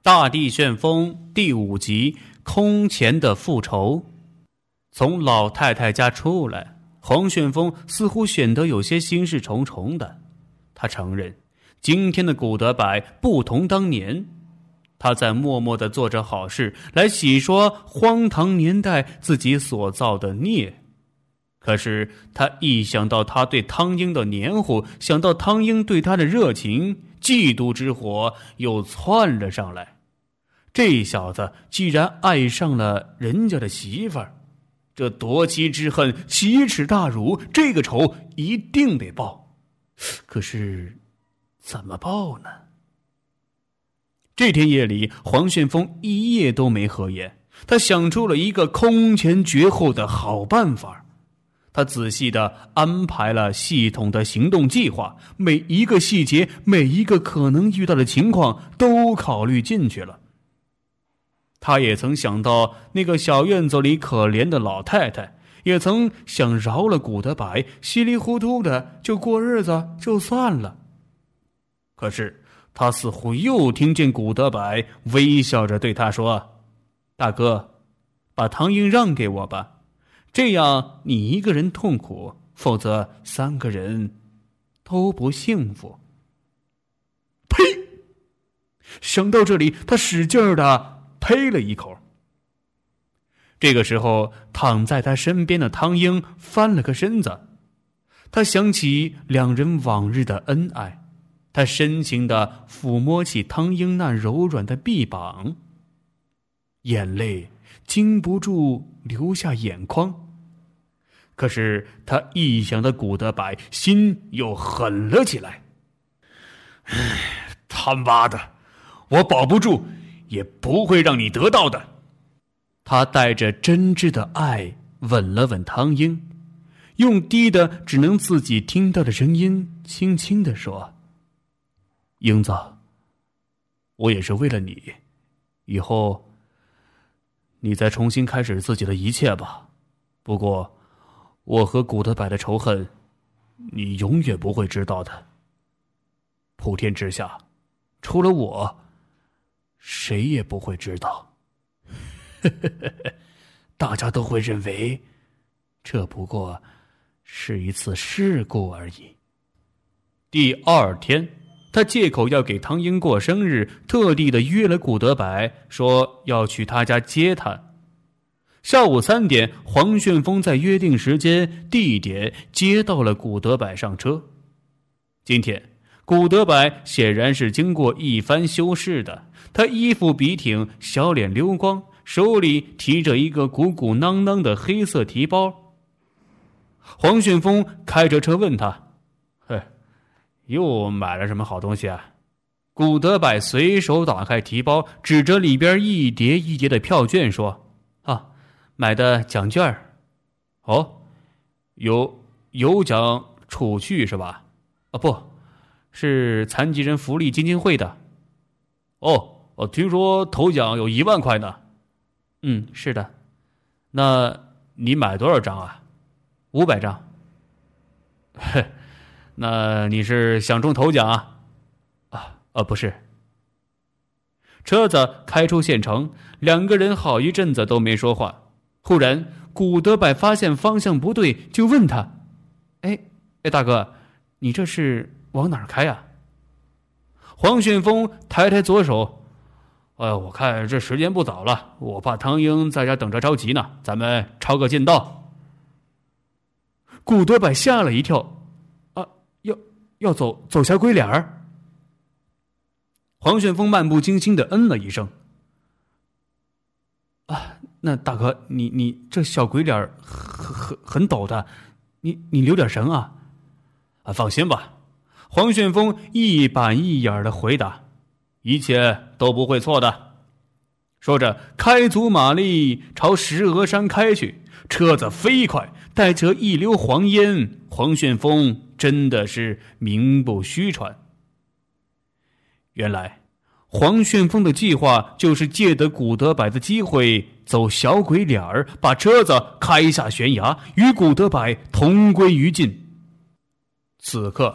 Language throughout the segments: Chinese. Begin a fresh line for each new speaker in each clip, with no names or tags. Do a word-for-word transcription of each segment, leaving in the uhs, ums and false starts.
大地旋风第五集，空前的复仇。从老太太家出来，黄旋风似乎显得有些心事重重的。他承认，今天的古德柏不同当年，他在默默地做着好事，来洗刷荒唐年代自己所造的孽。可是他一想到他对汤英的黏糊，想到汤英对他的热情，嫉妒之火又窜了上来。这小子既然爱上了人家的媳妇儿，这夺妻之恨奇耻大辱，这个仇一定得报。可是怎么报呢？这天夜里，黄旋风一夜都没合眼，他想出了一个空前绝后的好办法。他仔细地安排了系统的行动计划，每一个细节，每一个可能遇到的情况都考虑进去了。他也曾想到那个小院子里可怜的老太太，也曾想饶了古德柏，稀里糊涂的就过日子就算了。可是他似乎又听见古德柏微笑着对他说：“大哥，把唐英让给我吧，这样你一个人痛苦，否则三个人都不幸福。”呸！想到这里，他使劲儿的呸了一口。这个时候，躺在他身边的汤英翻了个身子，他想起两人往日的恩爱，他深情地抚摸起汤英那柔软的臂膀，眼泪禁不住流下眼眶。可是他一想到古德柏，心又狠了起来。唉，他妈的，我保不住也不会让你得到的。他带着真挚的爱吻了吻汤英，用低的只能自己听到的声音轻轻地说：“英子，我也是为了你，以后你再重新开始自己的一切吧。不过我和古德柏的仇恨你永远不会知道的。普天之下除了我，谁也不会知道。大家都会认为这不过是一次事故而已。”第二天，他借口要给汤英过生日，特地的约了古德柏，说要去他家接他。下午三点，黄旋风在约定时间地点接到了古德柏上车。今天古德柏显然是经过一番修饰的，他衣服笔挺，小脸溜光，手里提着一个鼓鼓囊囊的黑色提包。黄旋风开着车问他：“嘿，又买了什么好东西啊？”古德柏随手打开提包，指着里边一叠一叠的票券说：“啊，买的奖券。哦，有有奖储蓄是吧？啊，不是残疾人福利基金会的。哦，我听说头奖有一万块呢。嗯，是的。那你买多少张啊？五百张。嘿，那你是想中头奖啊？啊啊，不是。”车子开出县城，两个人好一阵子都没说话。忽然古德柏发现方向不对，就问他：“哎哎，大哥，你这是往哪儿开啊？”黄旋风抬抬左手：“哎，我看这时间不早了，我怕汤英在家等着着急呢，咱们抄个近道。”古德柏吓了一跳：“啊，要要走走下鬼脸儿？”黄旋风漫不经心的嗯了一声：“啊，那大哥，你你这小鬼脸很很很陡的，你你留点神啊！”“啊，放心吧。”黄旋风一板一眼的回答：“一切都不会错的。”说着开足马力朝石鹅山开去，车子飞快，带着一溜黄烟。黄旋风真的是名不虚传。原来黄旋风的计划就是借得古德柏的机会走小鬼脸儿，把车子开下悬崖，与古德柏同归于尽。此刻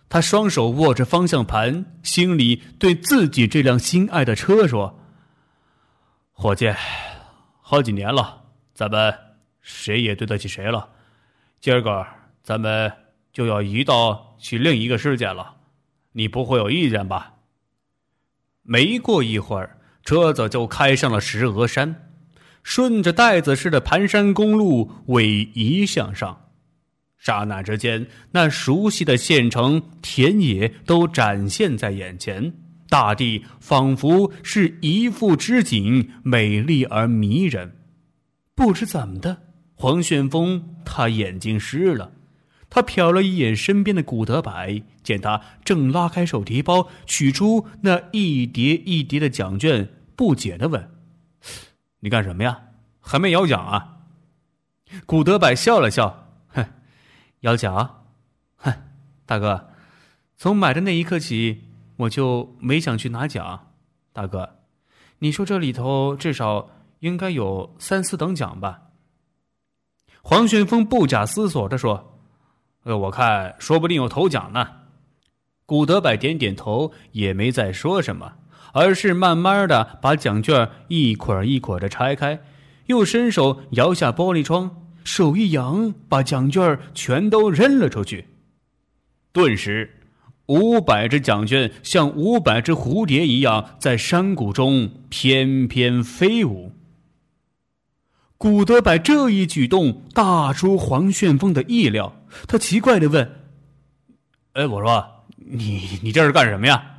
他双手握着方向盘，心里对自己这辆心爱的车说：伙计，好几年了，咱们谁也对得起谁了，今儿个咱们就要移到去另一个世界了，你不会有意见吧？没过一会儿，车子就开上了石额山，顺着带子似的盘山公路逶迤向上。刹那之间，那熟悉的县城、田野都展现在眼前，大地仿佛是一幅织锦，美丽而迷人。不知怎么的，黄旋风他眼睛湿了，他瞟了一眼身边的古德柏，见他正拉开手提包，取出那一叠一叠的奖券，不解地问：你干什么呀？还没摇奖啊？古德柏笑了笑，哼，摇奖？哼，大哥，从买的那一刻起，我就没想去拿奖。大哥，你说这里头至少应该有三四等奖吧？黄旋风不假思索地说：呃，我看说不定有头奖呢。古德柏点点头，也没再说什么，而是慢慢的把奖券一捆一捆的拆开，又伸手摇下玻璃窗，手一扬，把奖券全都扔了出去。顿时五百只奖券像五百只蝴蝶一样在山谷中翩翩飞舞。古德柏这一举动大出黄旋风的意料，他奇怪地问：哎，我说你你这是干什么呀？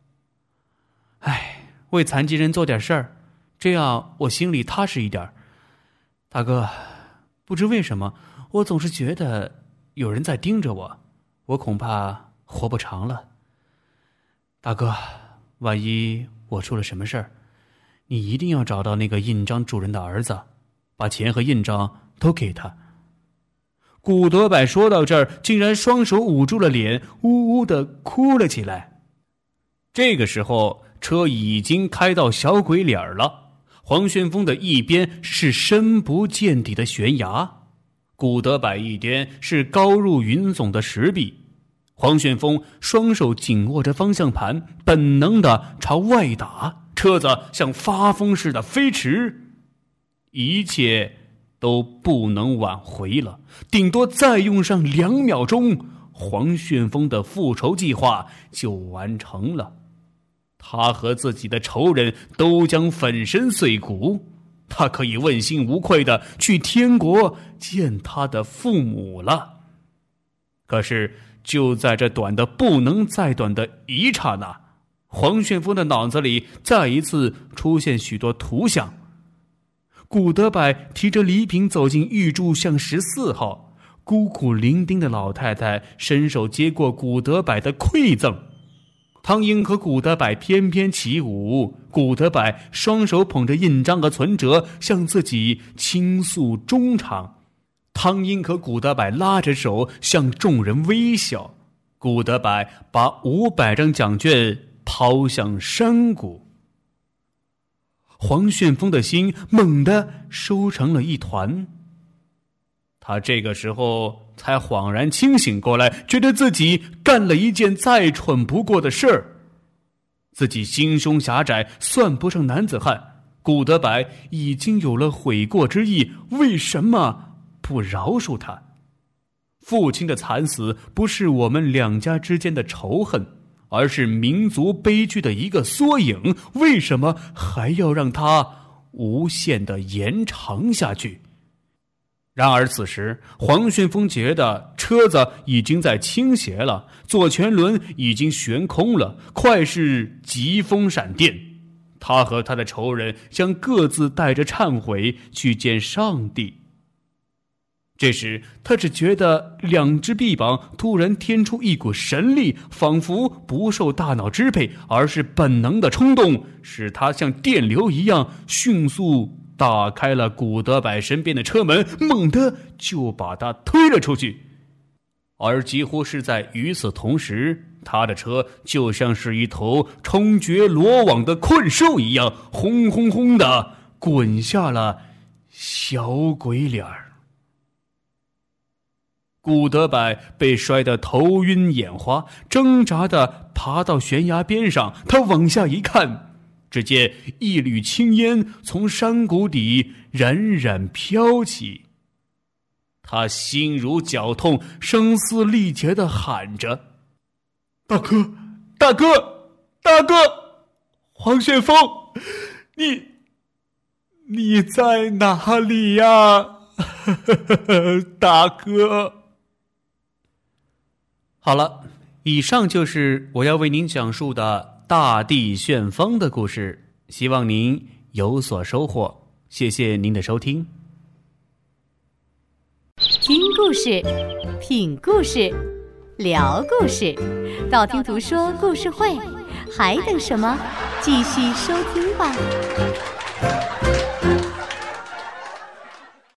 哎，为残疾人做点事儿，这样我心里踏实一点。大哥，不知为什么我总是觉得有人在盯着我，我恐怕活不长了。大哥，万一我出了什么事儿，你一定要找到那个印章主人的儿子，把钱和印章都给他。古德柏说到这儿，竟然双手捂住了脸，呜呜地哭了起来。这个时候，车已经开到小鬼脸了，黄旋风的一边是深不见底的悬崖，古德柏一边是高入云耸的石壁。黄旋风双手紧握着方向盘，本能地朝外打，车子像发疯似的飞驰，一切都不能挽回了，顶多再用上两秒钟，黄旋风的复仇计划就完成了。他和自己的仇人都将粉身碎骨，他可以问心无愧地去天国见他的父母了。可是就在这短的不能再短的一刹那，黄旋风的脑子里再一次出现许多图像。古德柏提着礼品走进玉柱巷十四号，孤苦伶仃的老太太伸手接过古德柏的馈赠。汤英和古德柏翩翩起舞，古德柏双手捧着印章和存折，向自己倾诉衷肠。汤英和古德柏拉着手向众人微笑。古德柏把五百张奖券抛向山谷。黄旋风的心猛地收成了一团。他这个时候才恍然清醒过来，觉得自己干了一件再蠢不过的事儿。自己心胸狭窄，算不上男子汉，古德柏已经有了悔过之意，为什么不饶恕他？父亲的惨死不是我们两家之间的仇恨，而是民族悲剧的一个缩影，为什么还要让它无限地延长下去？然而此时黄旋风觉得车子已经在倾斜了，左前轮已经悬空了，快是疾风闪电。他和他的仇人将各自带着忏悔去见上帝。这时他只觉得两只臂膀突然添出一股神力，仿佛不受大脑支配，而是本能的冲动，使他像电流一样迅速打开了古德柏身边的车门，猛地就把他推了出去。而几乎是在与此同时，他的车就像是一头冲决罗网的困兽一样，轰轰轰地滚下了小鬼脸儿。 古德柏被摔得头晕眼花，挣扎地爬到悬崖边上。他往下一看，只见一缕青烟从山谷底冉冉飘起。他心如绞痛，声嘶力竭地喊着：大哥，大哥，大哥，黄旋风，你你在哪里呀？大哥。好了，以上就是我要为您讲述的大地旋风的故事，希望您有所收获。谢谢您的收听。
听故事，品故事，聊故事，道听途说故事会，还等什么？继续收听吧。